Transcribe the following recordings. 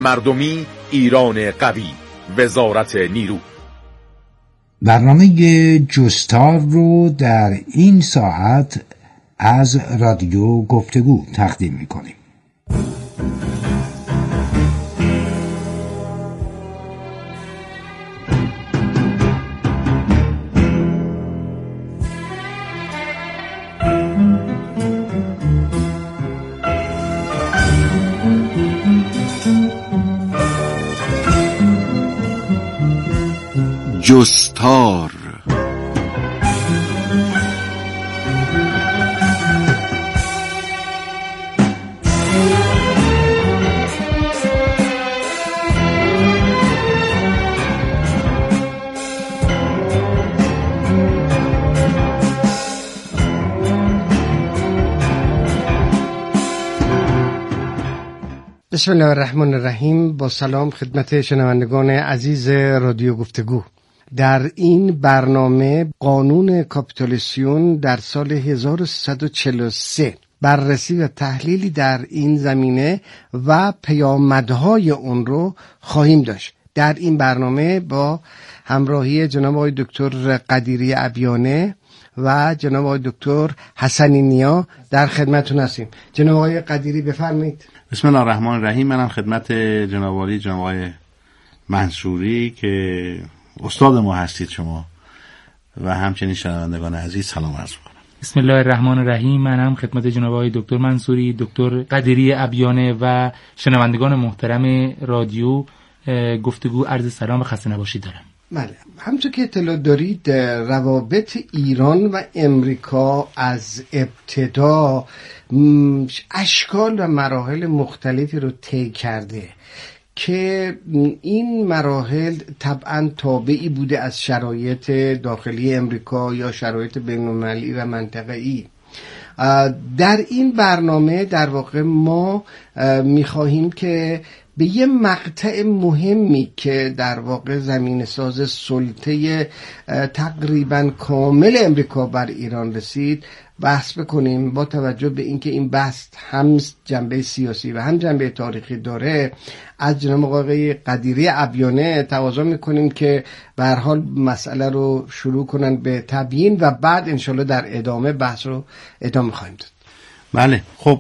مردمی ایران قوی، وزارت نیرو. برنامه جستار رو در این ساعت از رادیو گفتگو تقدیم می‌کنیم. جستار. بسم الله الرحمن الرحیم. با سلام خدمت شنوندگان عزیز رادیو گفتگو. در این برنامه قانون کاپیتولیسیون در سال 1343 بررسی و تحلیلی در این زمینه و پیامدهای اون رو خواهیم داشت. در این برنامه با همراهی جناب آقای دکتر قدیری ابیانه و جناب آقای دکتر حسنی نیا در خدمتتون هستیم. جناب آقای قدیری بفرمایید. بسم الله الرحمن الرحیم. منم خدمت جناب عالی جناب آقای منصوری که استاد ما هستید شما و همچنین شنوندگان عزیز سلام عرض می‌کنم. بسم الله الرحمن الرحیم. منم خدمت جناب آقای دکتر منصوری، دکتر قدیری ابیانه و شنوندگان محترم رادیو گفتگو عرض سلام و خسته نباشید دارم. بله، همونطور که اطلاع دارید روابط ایران و امریکا از ابتدا اشکال و مراحل مختلفی رو طی کرده که این مراحل طبعا تابعی بوده از شرایط داخلی امریکا یا شرایط بین‌المللی و منطقه‌ای. در این برنامه در واقع ما می‌خواهیم که به یه مقطع مهمی که در واقع زمین ساز سلطه تقریبا کامل امریکا بر ایران رسید بحث بکنیم. با توجه به اینکه این بحث هم جنبه سیاسی و هم جنبه تاریخی داره، از جناب آقای قدیری ابیانه تقاضا میکنیم که به هر حال مسئله رو شروع کنن به تبیین و بعد انشالله در ادامه بحث رو ادامه خواهیم داد. بله، خب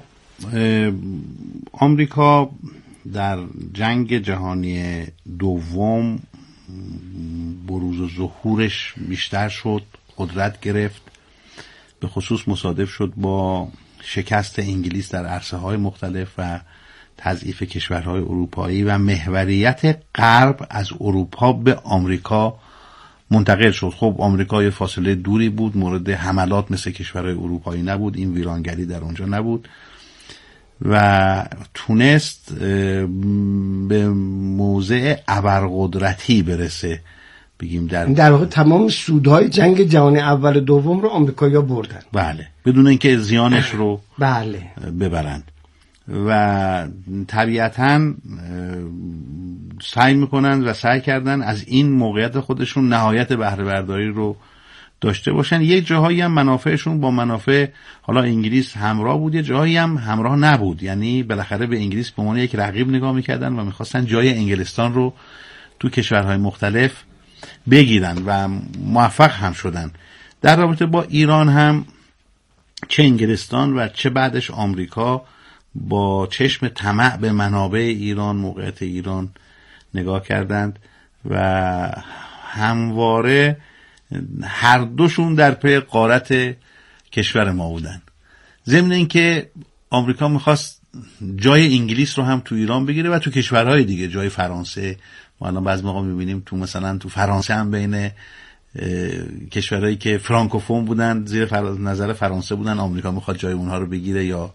آمریکا در جنگ جهانی دوم بروز و ظهورش بیشتر شد، قدرت گرفت، به خصوص مصادف شد با شکست انگلیس در عرصه‌های مختلف و تضعیف کشورهای اروپایی و محوریت غرب از اروپا به آمریکا منتقل شد. خب آمریکا یه فاصله دوری بود، مورد حملات مثل کشورهای اروپایی نبود، این ویرانگری در اونجا نبود و تونست به موضع ابرقدرتی برسه، بگیم در واقع تمام سودهای جنگ جهانی اول و دوم رو آمریکایی‌ها بردن. بله، بدون اینکه زیانش رو بله ببرند و طبیعتاً سعی میکنن و سعی کردن از این موقعیت خودشون نهایت بهره برداری رو داشته باشن. یک جاهایی هم منافعشون با منافع حالا انگلیس همراه بود، یه جاهایی هم همراه نبود، یعنی بالاخره به انگلیس به عنوان یک رقیب نگاه میکردن و میخواستن جای انگلستان رو تو کشورهای مختلف بگیرن و موفق هم شدن. در رابطه با ایران هم چه انگلستان و چه بعدش آمریکا با چشم طمع به منابع ایران، موقعیت ایران نگاه کردند و همواره هر دوشون در پی غارت کشور ما بودن. ضمن اینکه آمریکا میخواست جای انگلیس رو هم تو ایران بگیره و تو کشورهای دیگه، جای فرانسه. ما الان بعضی موقع میبینیم تو مثلا تو فرانسه هم بین کشورهایی که فرانکوفون بودن زیر نظر فرانسه بودن، آمریکا میخواد جای اونها رو بگیره یا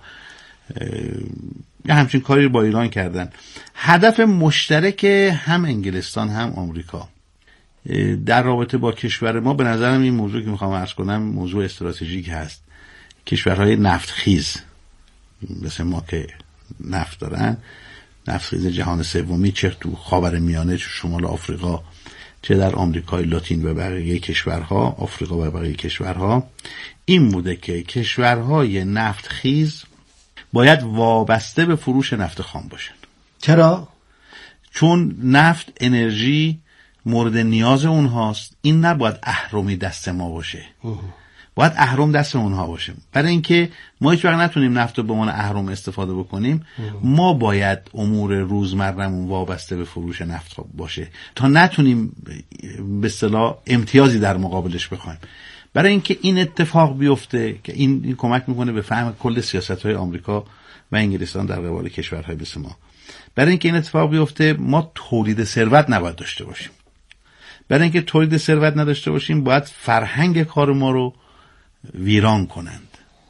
همچین کاری با ایران کردن. هدف مشترک هم انگلستان هم آمریکا در رابطه با کشور ما، به نظرم این موضوع که میخوام عرض کنم موضوع استراتژیک هست. کشورهای نفتخیز مثل ما که نفت دارن، نفتخیز جهان سومی، چه تو خاورمیانه، چه شمال آفریقا، چه در آمریکای لاتین و بقیه کشورها، آفریقا و بقیه کشورها، این بوده که کشورهای نفتخیز باید وابسته به فروش نفت خام باشن. چرا؟ چون نفت انرژی مورد نیاز اونهاست. این نباید اهرمی دست ما باشه، باید اهرم دست اونها باشه. برای اینکه ما هیچ وقت نتونیم نفت رو به عنوان اهرم استفاده بکنیم، ما باید امور روزمره‌مون وابسته به فروش نفت باشه تا نتونیم به اصطلاح امتیازی در مقابلش بخوایم. برای اینکه این اتفاق بیفته که این کمک میکنه به فهم کل سیاست‌های آمریکا و انگلستان در قبال کشورهای مثل ما. برای اینکه این اتفاق بیفته ما تولید ثروت نباید داشته باشیم. برای اینکه تولید ثروت نداشته باشیم باید فرهنگ کار ما رو ویران کنند.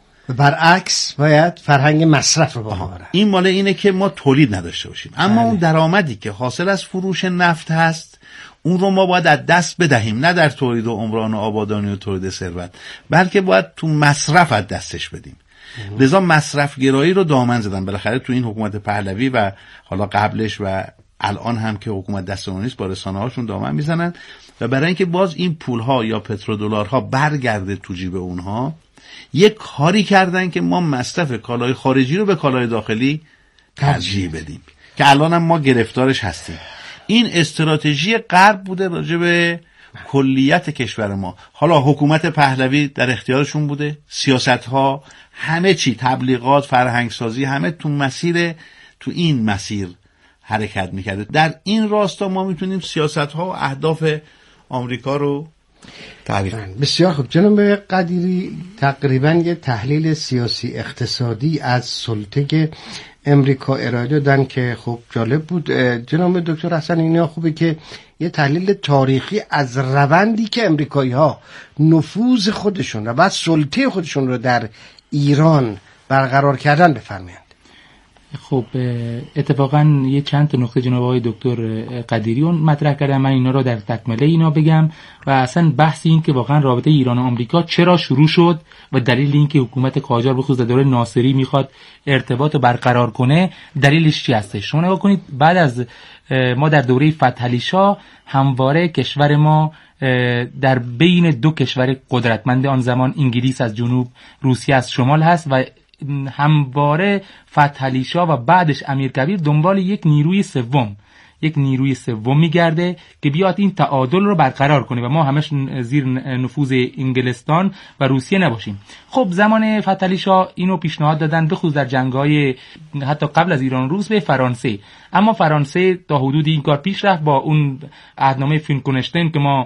برعکس باید فرهنگ مصرف رو بهارن. این مال اینه که ما تولید نداشته باشیم، اما اون درآمدی که حاصل از فروش نفت هست اون رو ما باید از دست بدهیم، نه در تولید و عمران و آبادانی و تولید ثروت، بلکه باید تو مصرف از دستش بدیم. لذا مصرف گرایی رو دامن زدن بالاخره تو این حکومت پهلوی و حالا قبلش و الان هم که حکومت دست اون نیست با رسانه هاشون دامن میزنن و برای اینکه باز این پولها یا پترودلارها برگرده تو جیب اونها یک کاری کردن که ما مصرف کالای خارجی رو به کالای داخلی ترجیح بدیم که الان هم ما گرفتارش هستیم. این استراتژی غرب بوده راجع به کلیت کشور ما. حالا حکومت پهلوی در اختیارشون بوده، سیاست‌ها، همه چی، تبلیغات، فرهنگسازی، همه تو این مسیر حرکت میکرده. در این راستا ما میتونیم سیاست‌ها و اهداف آمریکا رو تعریف کنیم. بسیار خوب جناب قدیری، تقریبا یه تحلیل سیاسی اقتصادی از سلطه امریکا ارائه دادن که خب جالب بود. جناب دکتر حسن اینا خوبه که یه تحلیل تاریخی از روندی که امریکایی‌ها نفوذ خودشون و بعد سلطه خودشون رو در ایران برقرار کردن بفرمایید. خب اتفاقا یه چند تا نکته جناب آقای دکتر قدیری اون مطرح کردن، من اینا رو در تکمله اینا بگم و اصلا بحث این که واقعا رابطه ایران و آمریکا چرا شروع شد و دلیل این که حکومت قاجار به خصوص دوره ناصری میخواد ارتباط رو برقرار کنه دلیلش چی هستش. شما نگاه کنید بعد از ما در دوره فتح علی شاه همواره کشور ما در بین دو کشور قدرتمند آن زمان، انگلیس از جنوب، روسیه از شمال هست و همواره فتح علی شاه و بعدش امیرکبیر دنبال یک نیروی سوم میگرده که بیاد این تعادل رو برقرار کنه و ما همش زیر نفوذ انگلستان و روسیه نباشیم. خب زمان فتح علی شاه اینو پیشنهاد دادن به خصوص در جنگ‌های حتی قبل از ایران و روس به فرانسه، اما فرانسه تا حدودی این کار پیش رفت با اون عهدنامه فینکنشتین که ما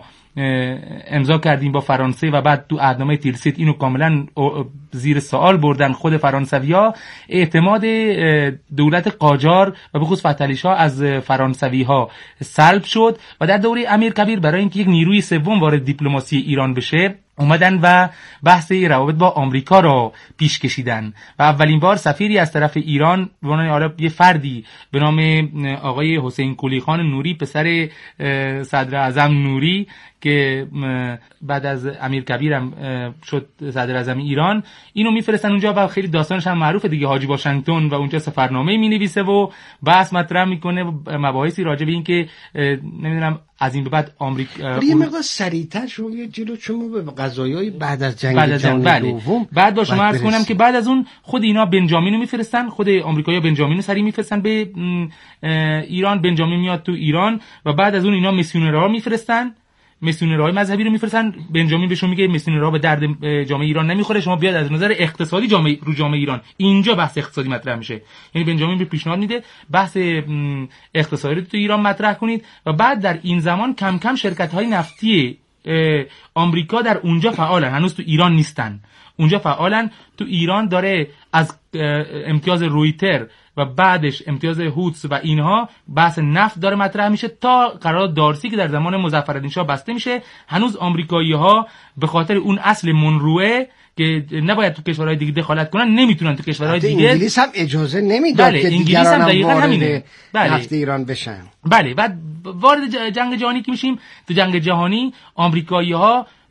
امضا کردیم با فرانسه و بعد تو عهدنامه تیلسیت اینو کاملا زیر سوال بردن. خود فرانسوی‌ها اعتماد دولت قاجار و به خصوص فتح علی شاه از فرانسوی‌ها سلب شد و در دوره امیرکبیر برای اینکه یک نیروی سوم وارد دیپلماسی ایران بشه اومدن و بحث روابط با آمریکا را پیش کشیدن و اولین بار سفیری از طرف ایران به عنوان یه فردی به نام آقای حسین کلی خان نوری، پسر صدر اعظم نوری که بعد از امیرکبیر هم شد صدر اعظم ایران، اینو میفرستن اونجا و خیلی داستانش هم معروفه دیگه. حاجی واشنگتن و اونجا سفرنامه مینویسه و بحث مطرح میکنه و مباحثی راجع به این که نمیدونم از این به بعد آمریکا یه مقدار سریعتر شما یه جلو چون به قضایای بعد از جنگ جهانی دوم بعد با شما عرض کنم که بعد از اون خود اینا بنجامینو میفرستن، خود آمریکایی‌ها بنجامینو سری میفرستن به ایران، بنجامین میاد تو ایران و بعد از اون اینا میسیونرها میفرستن، میسیونرهای مذهبی رو میفرستن. بنجامین بهشون میگه میسیونرها به درد جامعه ایران نمیخوره، شما بیاد از نظر اقتصادی جامعه ایران. اینجا بحث اقتصادی مطرح میشه، یعنی بنجامین به پیشنهاد میده بحث اقتصادی رو تو ایران مطرح کنید و بعد در این زمان کم کم شرکت‌های نفتی آمریکا در اونجا فعالن، هنوز تو ایران نیستن، اونجا فعالن. تو ایران داره از امتیاز رویتر و بعدش امتیاز هوتس و اینها بحث نفت داره مطرح میشه تا قرارداد دارسی که در زمان مظفرالدین شاه بسته میشه. هنوز آمریکایی‌ها به خاطر اون اصل منروعه که نباید تو کشورهای دیگه دخالت کنن نمیتونن تو کشورهای دیگه. انگلیس هم اجازه نمیداد که انگلیس هم دقیقاً همینه. نفت ایران بشن. بله بعد وارد جنگ جهانی که میشیم، تو جنگ جهانی آمریکایی‌ها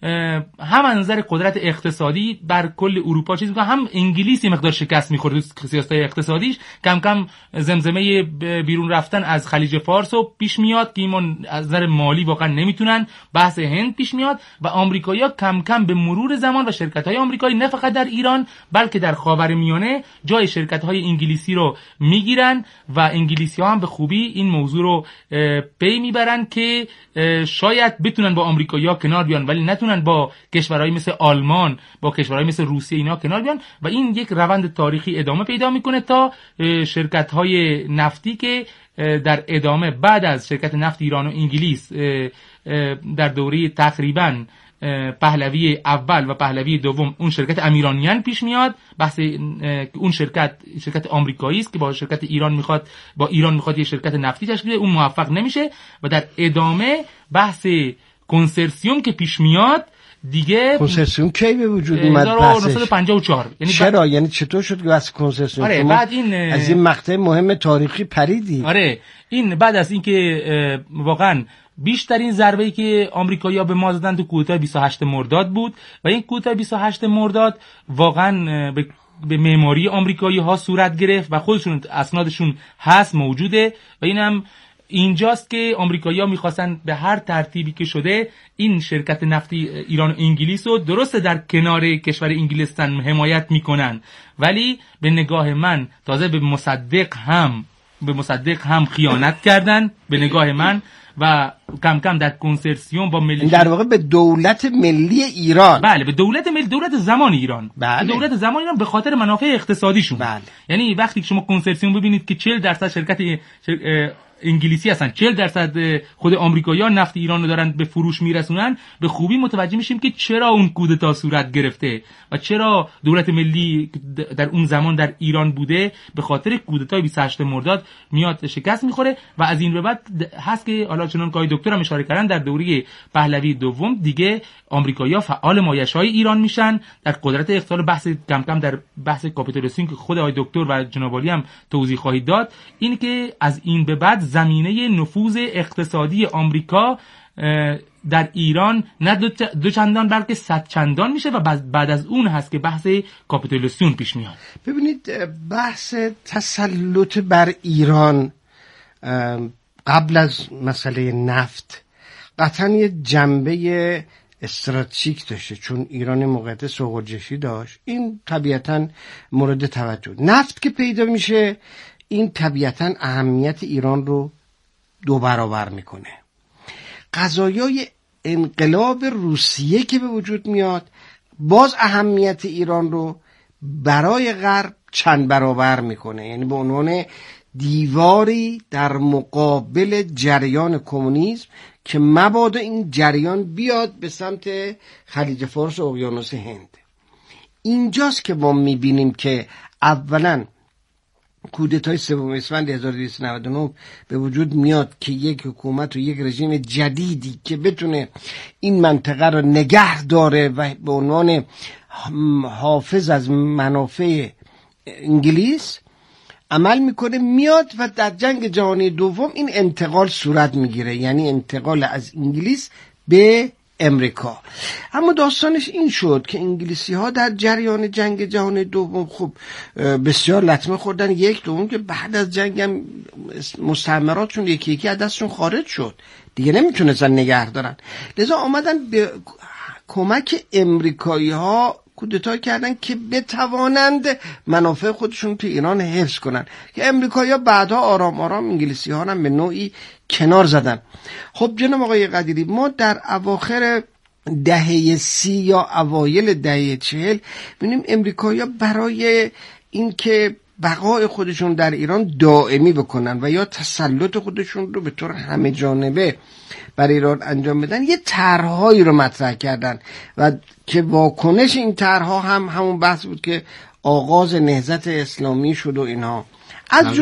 هم از نظر قدرت اقتصادی بر کل اروپا چیز میکنه، هم انگلیس یه مقدار شکست میخوره تو سیاست‌های اقتصادیش، کم کم زمزمه بیرون رفتن از خلیج فارس رو پیش میاد که ایمان از نظر مالی واقعا نمیتونن، بحث هند پیش میاد و آمریکایی‌ها کم کم به مرور زمان و شرکت‌های آمریکایی نه فقط در ایران بلکه در خاورمیانه جای شرکت‌های انگلیسی رو میگیرن و انگلیسی‌ها هم به خوبی این موضوع رو پی میبرن که شاید بتونن با آمریکایی‌ها کنار بیان ولی نتونن با کشورهای مثل آلمان، با کشورهای مثل روسیه اینا کنار بیان و این یک روند تاریخی ادامه پیدا میکنه تا شرکت‌های نفتی که در ادامه بعد از شرکت نفت ایران و انگلیس در دوره تقریباً پهلوی اول و پهلوی دوم اون شرکت امیرانیان پیش میاد، بحث اون شرکت آمریکایی است که با شرکت ایران میخواد یه شرکت نفتی تشکیل بده، اون موفق نمیشه و در ادامه بحث کنسرسیوم که پیش میاد دیگه. کنسرسیوم کی به وجود اومد؟ 1954. یعنی چرا؟ یعنی چطور شد که واسه کنسرسیوم؟ آره بعد این از این مقطع مهم تاریخی پریدی. آره این بعد از اینکه واقعا بیشترین ضربه‌ای که آمریکایی‌ها به ما زدن تو کودتای 28 مرداد بود و این کودتای 28 مرداد واقعا به معماری آمریکایی‌ها صورت گرفت و خودشون اسنادشون هست موجوده و اینم اینجاست که آمریکایی‌ها می‌خواستن به هر ترتیبی که شده این شرکت نفتی ایران و انگلیس رو درسته در کنار کشور انگلستان حمایت می‌کنن ولی به نگاه من تازه به مصدق هم خیانت کردن به نگاه من و کم کم در کنسرسیوم با ملی در واقع به دولت ملی ایران، بله به دولت ملی، دولت زمان ایران، بله. دولت زمان ایران به خاطر منافع اقتصادیشون، بله. یعنی وقتی که شما کنسرسیوم ببینید که 40% شرکت انگلیسی هستن، 40% خود آمریکایی‌ها نفت ایران رو دارن به فروش میرسونن، به خوبی متوجه میشیم که چرا اون کودتا صورت گرفته و چرا دولت ملی در اون زمان در ایران بوده، به خاطر کودتای 28 مرداد میاد شکست میخوره و از این به بعد هست که حالا چنان که دکتر هم اشاره کردن در دوره پهلوی دوم دیگه آمریکایی‌ها فعال مایش‌های ایران میشن، در قدرت اقتصاد بحث کم کم در بحث کاپیتولیسم که خود آقای دکتر و جناب عالی هم توضیح خواهید داد، این که از این به بعد زمینه نفوذ اقتصادی آمریکا در ایران نه دو چندان بلکه 100 چندان میشه و بعد از اون هست که بحث کاپیتولیسم پیش میاد. ببینید بحث تسلط بر ایران قبل از مسئله نفت قطعا یه جنبه استراتژیک داشته، چون ایران موقعیت سوق‌الجهشی داشت، این طبیعتا مورد توجه. نفت که پیدا میشه این طبیعتا اهمیت ایران رو 2 برابر میکنه. قضایای انقلاب روسیه که به وجود میاد باز اهمیت ایران رو برای غرب چند برابر میکنه، یعنی به عنوان دیواری در مقابل جریان کمونیسم که مبادا این جریان بیاد به سمت خلیج فارس و اقیانوس هند. اینجاست که ما میبینیم که اولا کودتای 3 اسفند 1299 به وجود میاد که یک حکومت و یک رژیم جدیدی که بتونه این منطقه رو نگه داره و به عنوان حافظ از منافع انگلیس عمل میکنه میاد و در جنگ جهانی دوم این انتقال صورت میگیره، یعنی انتقال از انگلیس به امریکا. اما داستانش این شد که انگلیسی ها در جریان جنگ جهانی دوم خب بسیار لطمه خوردن، یک دوم که بعد از جنگ هم مستعمراتشون یکی یکی از دستشون خارج شد، دیگه نمیتونستن نگه دارن، لذا آمدن به کمک امریکایی ها کودتا کردن که بتوانند منافع خودشون تو ایران حفظ کنن، که امریکایی‌ها بعدها آرام آرام انگلیسی‌ها هم به نوعی کنار زدن. خب جناب آقای قدیری، ما در اواخر دهه 30 یا اوایل دهه 40 ببینیم امریکایی‌ها برای اینکه بقای خودشون در ایران دائمی بکنن و یا تسلط خودشون رو به طور همه جانبه بر ایران انجام بدن، یه طرح‌هایی رو مطرح کردن و که واکنش این طرح‌ها هم همون بحث بود که آغاز نهضت اسلامی شد و اینها. از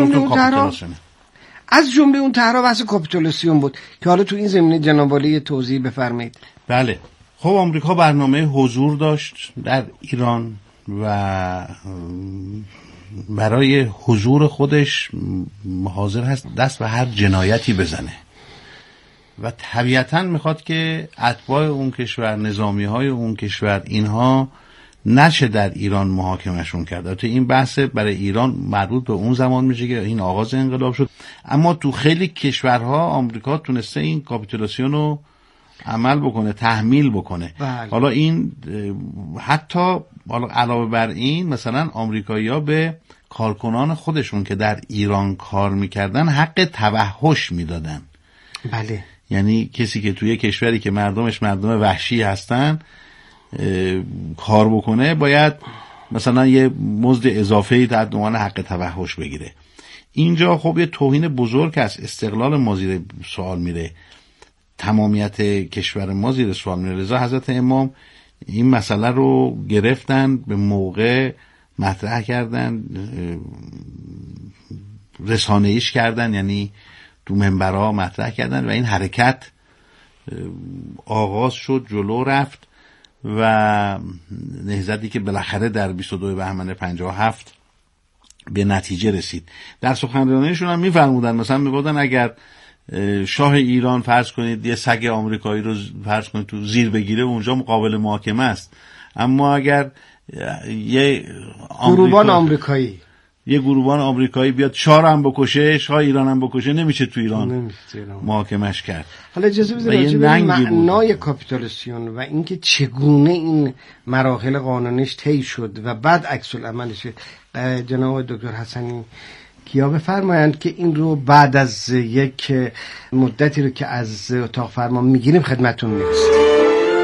جمله اون طرح‌ها بحث کاپیتولیسم بود که حالا تو این زمینه جناب عالی توضیح بفرمایید. بله، خب آمریکا برنامه حضور داشت در ایران و برای حضور خودش حاضر هست دست به هر جنایتی بزنه و طبیعتاً میخواد که اتباع اون کشور، نظامی‌های اون کشور، اینها نشه در ایران محاکمشون کرد. البته این بحث برای ایران مربوط به اون زمان میشه که این آغاز انقلاب شد، اما تو خیلی کشورها آمریکا تونسته این کاپیتولاسیون رو عمل بکنه، تحمیل بکنه. بله. حالا این حتی علاوه بر این مثلا آمریکایی‌ها به کارکنان خودشون که در ایران کار میکردن حق توحش میدادن. بله. یعنی کسی که توی کشوری که مردمش مردم وحشی هستن کار بکنه باید مثلا یه مزد اضافه‌ای در عنوان حق توحش بگیره. اینجا خب یه توهین بزرگ است، استقلال ما زیر سوال میره، تمامیت کشور ما زیر سوال میره. لذا حضرت امام این مسئله رو گرفتن، به موقع مطرح کردن، رسانه‌ایش کردن، یعنی تو منبرها مطرح کردن و این حرکت آغاز شد، جلو رفت و نهضتی که بالاخره در 22 بهمن 57 به نتیجه رسید. در سخنرانیشون هم میفرمودن، مثلا میگفتن اگر شاه ایران فرض کنید یه سگ آمریکایی رو فرض کنید تو زیر بگیره اونجا قابل محاکمه است، اما اگر یه گروبان آمریکایی بیاد شاه هم بکشه، شاه ایران هم بکشه، نمیشه تو ایران محاکمش کرد. حالا اجازه بدید راجع به معنای کاپیتولاسیون و اینکه چگونه این مراحل قانونیش طی شد و بعد عکس العملش جناب دکتر حسنی کیا بفرمایند که این رو بعد از یک مدتی رو که از اتاق فرمان میگیریم خدمتتون میرسیم.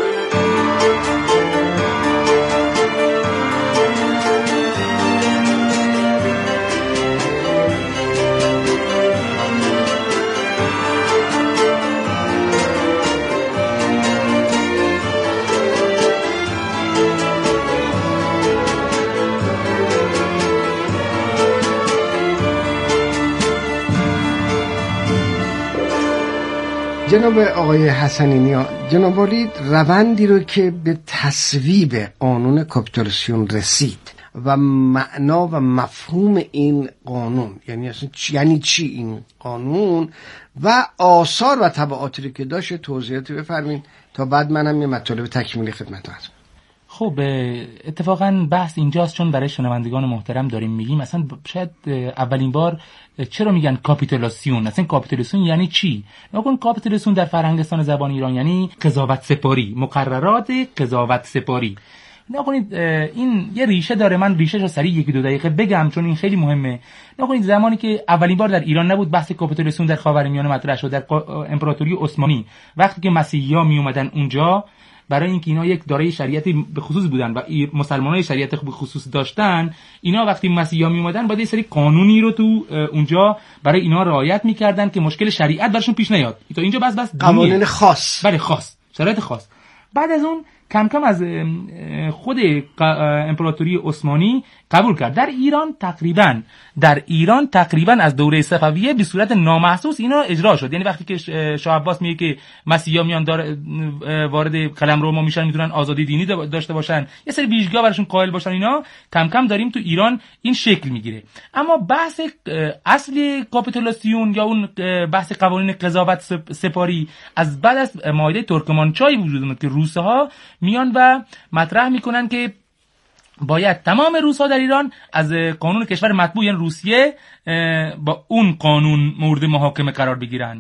جناب آقای حسنی نیا، جناب عالی روندی رو که به تصویب قانون کاپیتولاسیون رسید و معنا و مفهوم این قانون، یعنی اصلا یعنی چی این قانون و آثار و تبعاتی رو که داشت توضیحاتی بفرمایید تا بعد منم یه مطالب تکمیلی خدمتتون عرض. خب اتفاقا بحث اینجاست، چون برای شنوندگان محترم داریم میگیم مثلا شاید اولین بار چرا میگن کاپیتولاسیون، اصلا کاپیتولاسیون یعنی چی؟ نگون کاپیتولاسیون در فرهنگستان زبان ایران یعنی قضاوت سپاری، مقررات قضاوت سپاری. نگونید این یه ریشه داره، من ریشه‌ش رو سریع 1-2 دقیقه بگم چون این خیلی مهمه. نگونید زمانی که اولین بار در ایران نبود بحث کاپیتولاسیون در خاورمیانه مطرح شد، در امپراتوری عثمانی، وقتی که مسیحی‌ها می اومدن اونجا برای اینکه اینا یک دارای شریعتی به خصوص بودن و مسلمانای شریعت به خصوص داشتن، اینا وقتی مسیحا می اومدن باید یه سری قانونی رو تو اونجا برای اینا رعایت می‌کردن که مشکل شریعت براشون پیش نیاد. تا اینجا بس قوانین خاص، بله خاص، شرایط خاص. بعد از اون کم کم از خود امپراتوری عثمانی قبول کرد. در ایران تقریبا از دوره صفویه به صورت نامحسوس اینا اجرا شد. یعنی وقتی که شاه عباس میگه که مسیحا میان وارد قلمرو ما میشن، میتونن آزادی دینی داشته باشن، یه سری ویژگی‌ها براشون قائل باشن، اینا کم کم داریم تو ایران این شکل میگیره. اما بحث اصلی کاپیتولاسیون یا اون بحث قوانین قضاوت سپاری از بعد از معاهده ترکمانچای وجود اومد که روس‌ها میان و مطرح میکنن که باید تمام روس‌ها در ایران از قانون کشور مطبوع یعنی روسیه با اون قانون مورد محاکمه قرار بگیرن.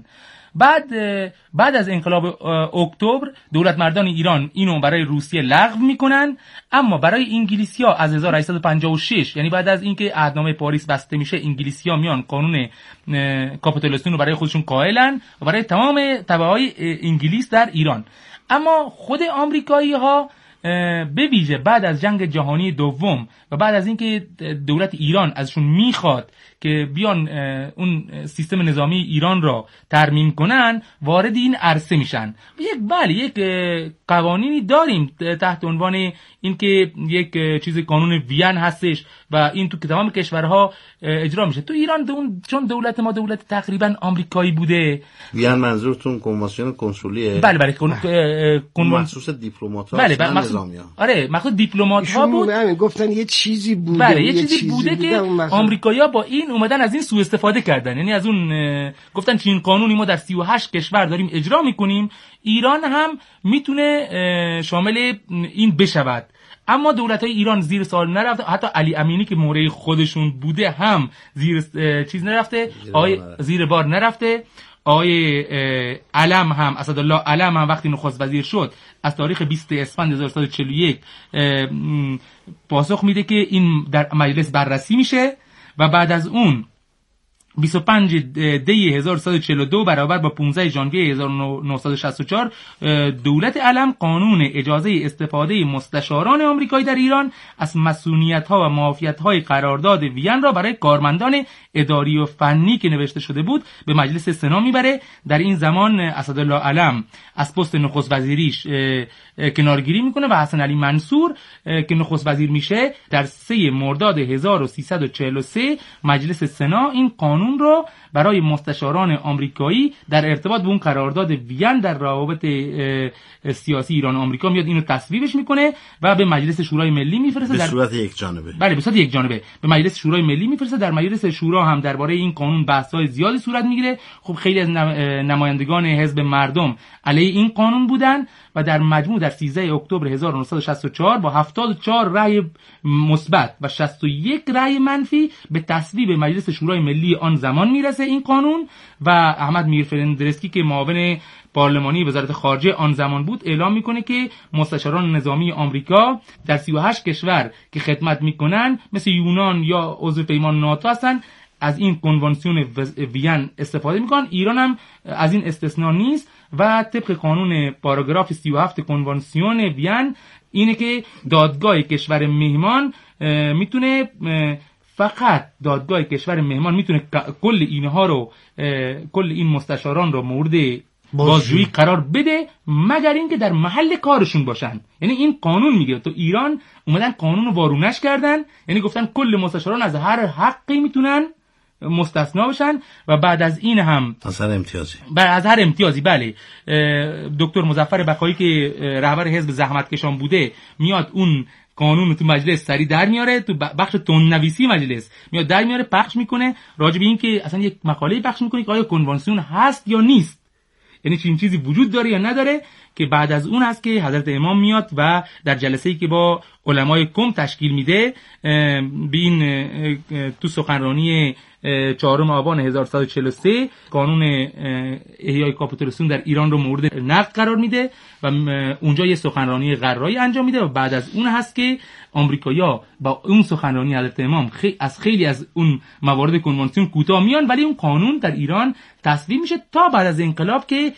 بعد از انقلاب اکتبر دولت مردان ایران اینو برای روسیه لغو میکنن، اما برای انگلیسی‌ها از 1856 یعنی بعد از اینکه عهدنامه پاریس بسته میشه انگلیسی‌ها میان قانون کاپیتولاسیون رو برای خودشون قائلن و برای تمام تبعهای انگلیس در ایران. اما خود آمریکایی‌ها به ویژه بعد از جنگ جهانی دوم و بعد از اینکه دولت ایران ازشون میخواد که بیان اون سیستم نظامی ایران را ترمیم کنن، وارد این عرصه میشن. یک قوانینی داریم تحت عنوان اینکه یک چیز قانون وین هستش و این تو تمام کشورها اجرا میشه. تو ایران چون دولت ما دولت تقریبا آمریکایی بوده. وین منظورتون کنوانسیون کنسولیه؟ بله مخصوص دیپلمات‌ها، بله نظامی‌ها. مخصوص دیپلمات‌ها بود. گفتن یه چیزی بوده. بله یه چیزی بوده که آمریکایی‌ها با این این اومدن از این سوء استفاده کردن، یعنی از اون گفتن چنین قانونی ما در 38 کشور داریم اجرا میکنیم، ایران هم میتونه شامل این بشود. اما دولت‌های ایران زیر سوال نرفته، حتی علی امینی که مورد خودشون بوده هم زیر بار نرفته. آقای علم هم، اسدالله علم هم وقتی نخست وزیر شد از تاریخ 20 اسفند 1341 پاسخ میده که این در مجلس بررسی میشه و بعد از اون 25 دی 1342 برابر با 15 ژانویه 1964 دولت علم قانون اجازه استفاده مستشاران آمریکایی در ایران از مسئولیت‌ها و معافیت‌های قرارداد وین را برای کارمندان اداری و فنی که نوشته شده بود به مجلس سنا میبره. در این زمان اسدالله علم از پست نخست وزیریش کنارگیری میکنه و حسن علی منصور که نخست وزیر میشه در 3 مرداد 1343 مجلس سنا این قانون رو برای مستشاران آمریکایی در ارتباط به اون قرارداد وین در روابط سیاسی ایران و آمریکا میاد اینو تصویبش میکنه و به مجلس شورای ملی میفرسته به صورت یک جانبه. بله به صورت یک جانبه به مجلس شورای ملی میفرسته. در مجلس شورا هم درباره این قانون بحث‌های زیادی صورت میگیره. خب خیلی از نمایندگان حزب مردم علیه این قانون بودن و در مجموع در 13 اکتبر 1964 با 74 رأی مثبت و 61 رأی منفی به تصویب مجلس شورای ملی آن زمان میرسه این قانون و احمد میرفرندرسکی که معاون پارلمانی وزارت خارجه آن زمان بود اعلام میکنه که مستشاران نظامی آمریکا در 38 کشور که خدمت میکنن مثل یونان یا عضو پیمان ناتو هستن از این کنوانسیون وین استفاده میکنن. ایران هم از این استثناء نیست و طبق قانون پاراگراف 37 کنوانسیون وین اینه که دادگاه کشور مهمان میتونه فقط دادگاه کشور مهمان میتونه کل اینها رو کل این مستشاران رو مورد بازجویی قرار بده مگر اینکه در محل کارشون باشن. یعنی این قانون میگه تو ایران اومدن قانون رو وارونش کردن، یعنی گفتن کل مستشاران از هر حقی میتونن مستثنا بشن و بعد از این هم از هر امتیازی از هر امتیازی. بله دکتر مظفر بقایی که رهبر حزب زحمتکشان بوده میاد اون قانون تو مجلس سری در میاره، تو بخش تندنویسی مجلس میاد در میاره پخش میکنه راجع به این که اصلا یک مقاله پخش میکنه که آیا کنوانسیون هست یا نیست، یعنی چنین چیزی وجود داره یا نداره، که بعد از اون هست که حضرت امام میاد و در جلسه‌ای که با علمای کم تشکیل میده به این تو سخنرانی 4 آبان 1143 قانون احیای کاپیتولاسیون در ایران رو مورد نقد قرار میده و اونجا یه سخنرانی قرایی انجام میده و بعد از اون هست که آمریکایی‌ها با اون سخنرانی حضرت امام خیلی از اون موارد کنوانسیون کوتاه میان، ولی اون قانون در ایران تصویب میشه تا بعد از انقلاب که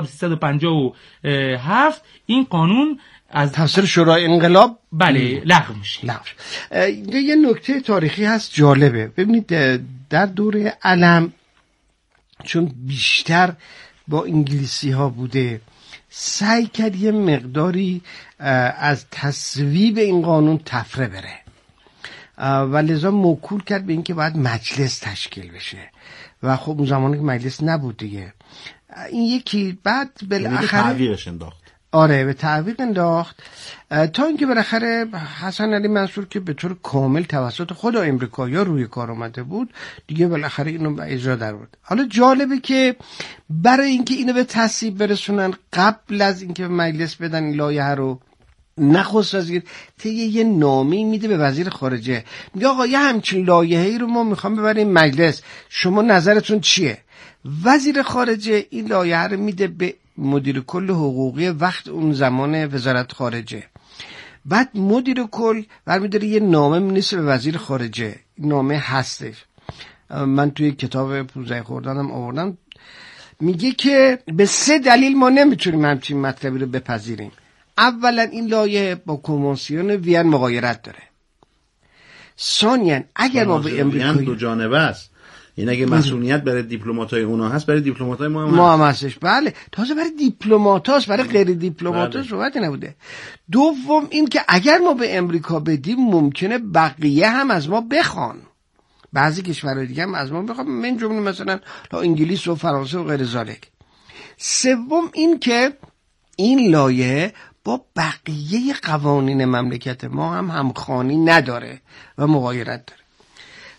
1357 این قانون از تفسیر شورای انقلاب بله لغو میشه. یه نکته تاریخی هست جالبه. ببینید در دوره علم چون بیشتر با انگلیسی ها بوده سعی کرد یه مقداری از تصویب این قانون تفره بره و لذا موکول کرد به اینکه باید مجلس تشکیل بشه و خب اون زمانی که مجلس نبود دیگه این یکی بعد بالاخره تعویقش انداخت. آره به تعویق انداخت تا اینکه بالاخره حسن علی منصور که به طور کامل توسط خود امریکایی‌ها روی کار اومده بود دیگه بالاخره اینو به اجرا در آورد. حالا جالبه که برای اینکه اینو به تصویب برسونن قبل از اینکه به مجلس بدن این لایحه رو نخست وزیر یه نامه میده به وزیر خارجه میگه آقا یه همچین لایحه‌ای رو ما میخوام ببریم مجلس، شما نظرتون چیه؟ وزیر خارجه این لایحه رو میده به مدیر کل حقوقی وقت اون زمان وزارت خارجه، بعد مدیر کل برمی‌داره یه نامه می‌نویسه به وزیر خارجه. نامه هستش، من توی کتاب 15 خردادم آوردم، میگه که به 3 دلیل ما نمیتونیم همچین مطلبی رو بپذیریم. اولا این لایحه با کنوانسیون وین مغایرت داره. ثانیاً اگر ما به امریکایی دو جانبه است، این اگه مسئولیت برای دیپلمات‌های اونا هست برای دیپلمات‌های ما هم هستش. بله تازه برای دیپلمات‌هاست، برای غیر دیپلمات‌ها صحبتی نبوده. دوم این که اگر ما به امریکا بدیم ممکنه بقیه هم از ما بخوان، بعضی کشورهای دیگه هم از ما بخوان، من جمله مثلا انگلیس و فرانسه و غیر ذالک. سوم این که این لایحه با بقیه قوانین مملکت ما هم همخوانی نداره و مغایرت داره.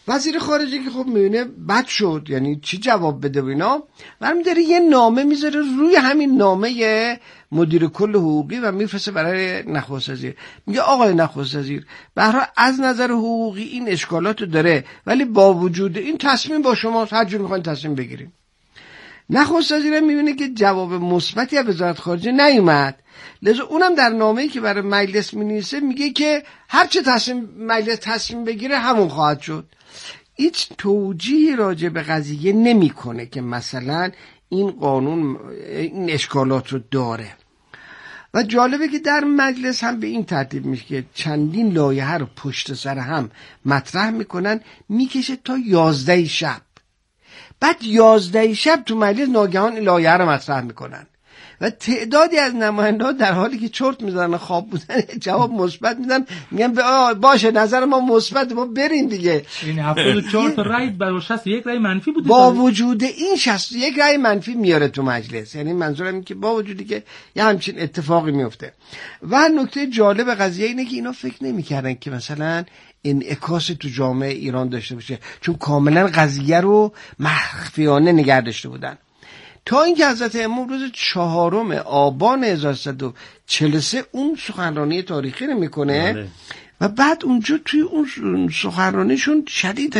وزیر خارجه که خب میبینه بد شد، یعنی چی جواب بده و اینا، برمی داره یه نامه میذاره روی همین نامه مدیر کل حقوقی و میفرسته برای نخست وزیر. میگه آقای نخست وزیر، به هر حال از نظر حقوقی این اشکالاتو داره، ولی با وجود این تصمیم با شما، هر جور میخواین تصمیم بگیریم. نخست وزیر میبینه که جواب مثبتی از وزارت خارجه نیومد، لذا اونم در نامه‌ای که برای مجلس می‌نویسه میگه که هر چه مجلس تصمیم بگیره همون خواهد شد. هیچ توجیهی راجع به قضیه نمیکنه که مثلا این قانون این اشکالات رو داره. و جالبه که در مجلس هم به این ترتیب میشه که چندین لایحه رو پشت سر هم مطرح میکنن، میکشه تا 11 شب. بعد 11 شب تو مجلس ناگهان لایحه رو مطرح میکنن و تعدادی از نماینده‌ها در حالی که چرت میزنن خواب بودن جواب مثبت میدن، میگن باشه نظر ما مثبت، ما بریم دیگه. این 74 تا رأی برای 61 رأی منفی بوده. با وجود این 61 رأی منفی میاره تو مجلس، یعنی منظورم این که با وجودی که یه همچین اتفاقی میفته. و نکته جالب قضیه اینه که اینا فکر نمی‌کردن که مثلا انعکاس تو جامعه ایران داشته باشه، چون کاملا قضیه رو مخفیانه نگه داشته بودن، تا اینکه حضرت امام روز 4 آبان 1343 اون سخنرانی تاریخی رو میکنه و بعد اونجا توی اون سخنرانیشون شدید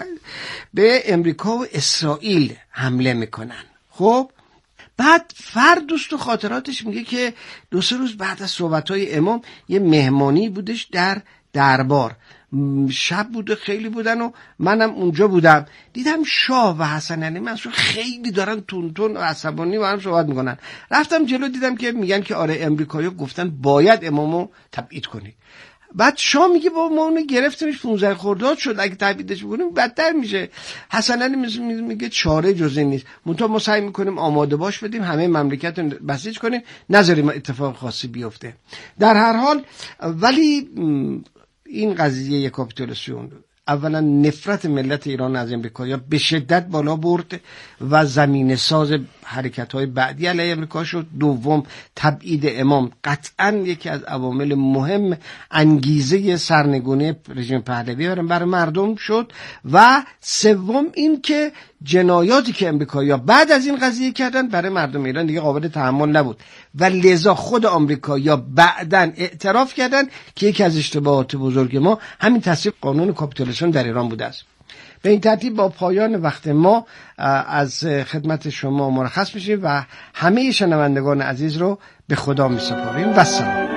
به امریکا و اسرائیل حمله میکنن. خب بعد فردوست و خاطراتش میگه که 2-3 روز بعد از صحبت‌های امام یه مهمانی بودش در دربار، شب بوده، خیلی بودن و منم اونجا بودم، دیدم شاه و حسن علی منصور خیلی دارن تون و عصبانی با هم صحبت میکنن. رفتم جلو دیدم که میگن که آره امریکایی‌ها گفتن باید امامو تبعید کنید. بعد شاه میگه با ما اونو گرفتیمش 15 خرداد شد، اگه تبعیدش بکنیم بدتر میشه. حسن علی میگه چاره جز این نیست، منتها ما سعی میکنیم آماده باش بدیم، همه مملکت رو بسیج کنیم، نذاریم اتفاق خاصی بیفته. در هر حال ولی این قضیه یک کاپیتولاسیون اولا نفرت ملت ایران از امریکا به شدت بالا برد و زمینه ساز حرکت‌های بعدی علیه امریکا شد. دوم تبعید امام قطعاً یکی از عوامل مهم انگیزه سرنگونی رژیم پهلوی برای مردم شد. و سوم این که جنایاتی که امریکایی‌ها بعد از این قضیه کردن برای مردم ایران دیگه قابل تحمل نبود و لذا خود آمریکایی‌ها بعداً اعتراف کردن که یکی از اشتباهات بزرگ ما همین تصویب قانون کاپیتولاسیون در ایران بوده است. به این ترتیب با پایان وقت ما از خدمت شما مرخص میشیم و همه شنوندگان عزیز رو به خدا میسپاریم و سلام.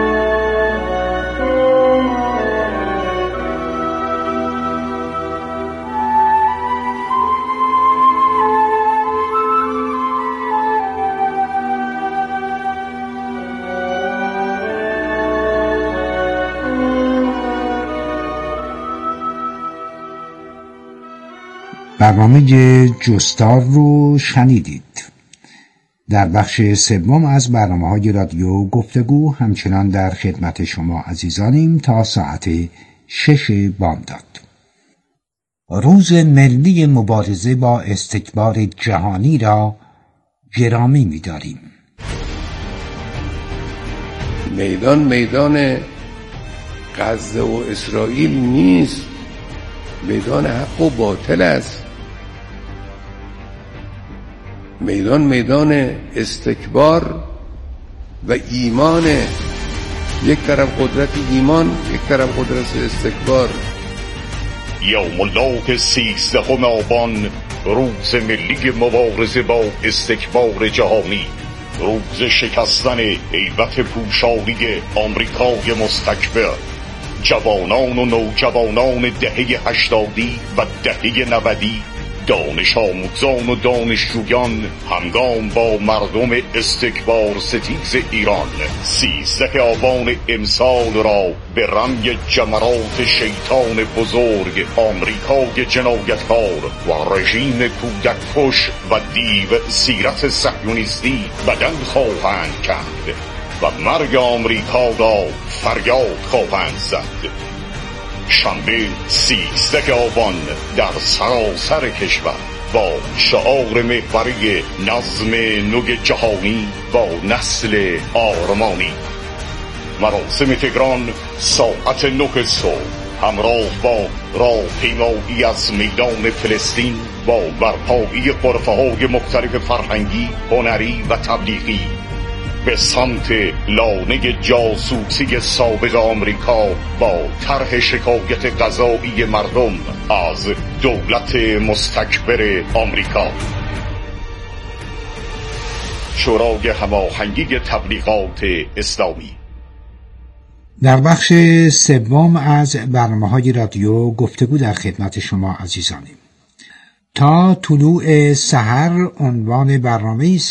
برنامه جستار رو شنیدید. در بخش سوم از برنامه‌های رادیو گفتگو همچنان در خدمت شما عزیزانیم تا ساعت 6 بامداد. روز ملی مبارزه با استکبار جهانی را گرامی می‌داریم. میدان غزه و اسرائیل نیست، میدان حق و باطل است. میدان استکبار و ایمان، یک طرف قدرت ایمان، یک طرف قدرت استکبار. یوم الله 13 آبان، روز ملی مبارزه با استکبار جهانی، روز شکستن هیبت پوشالی آمریکای مستکبر. جوانان و نوجوانان دهه 80 و دهه 90، دانش آموزان و دانشجویان همگام با مردم استکبار ستیز ایران 13 آبان امسال را به رمی جمرات شیطان بزرگ آمریکای جنایتکار و رژیم کودک کش و دیو سیرت صهیونیستی بدل خواهند کرد و مرگ آمریکا را فریاد خواهند زد. شنبه 13 آبان در سراسر کشور با شعار محوری نظم نو جهانی با نسل آرمانی. مراسم تهران ساعت 9 صبح، همراه با راهپیمایی از میدان فلسطین با برپایی غرفه‌های مختلف فرهنگی، هنری و تبلیغی به سمت لانه جاسوسی سابق آمریکا با طرح شکایت قضایی مردم از دولت مستکبر آمریکا. شورای هماهنگی تبلیغات اسلامی. در بخش سوم از برنامه‌های رادیو گفتگو در خدمت شما عزیزانیم. تا طلوع سحر عنوان برنامه است